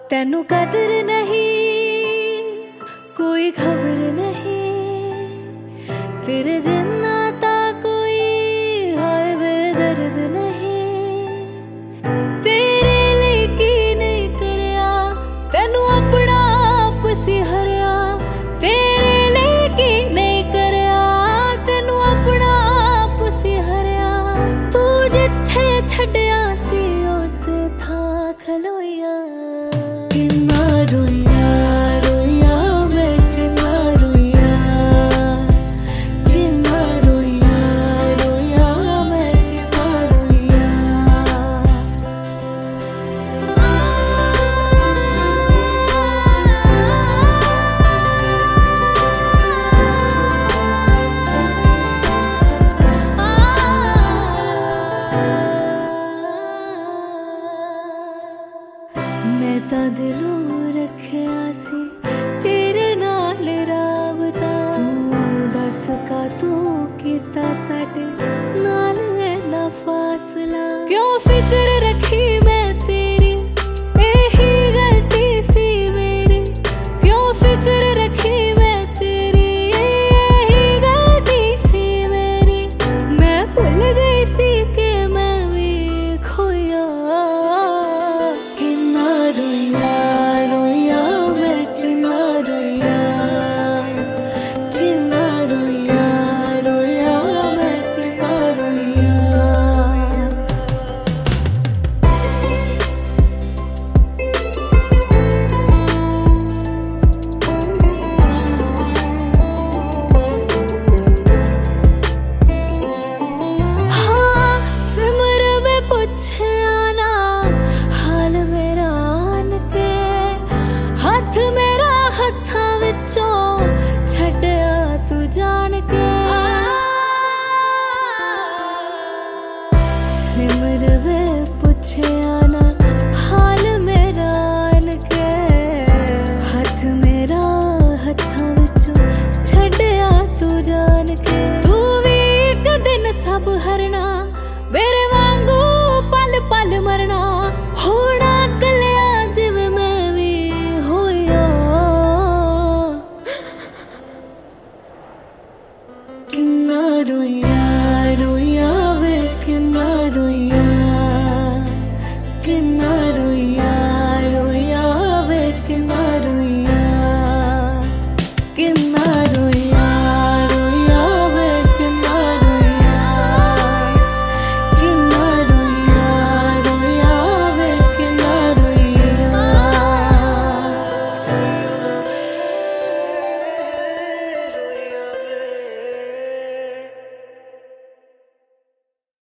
तेनू कदर नहीं, कोई खबर नहीं, तेरे जिन्ना ता कोई हाय वे दर्द नहीं। तेरे लिए की नहीं करया, तेनू अपना आप सी हरया। तेरे लिए की नहीं करया, तेनू अपना आप सी हरया। तू जिथे छड्या सी उस थां खलोया। किन्ना रोया रोया मैं किन्ना रोया, किन्ना रोया रोया मैं किन्ना रोया। मैं तां दिलों रखिया सी तेरे नाल राबता। तू दस का तू कीता साडे नाल इन्ना फासला। क्यों फिक्र रखी मैं तेरी, यही गलती सी मेरी। क्यों फिक्र रखी मैं तेरी, यही गलती सी मेरी। मैं भुल गई सी कि मैं भी खोया। किन्ना रोया रोया मैं किन्ना रोया, किन्ना रोया रोया मैं किन्ना रोया। हाँ सिमर में पुछया ना हाल मेरा आन के। हथ मेरा हत्थां विचों छड्डिया तू जान के। सिमर वे पुछया ना हाल मेरा आन के। हथ मेरा हत्थां विचों छड्डिया तू जान के।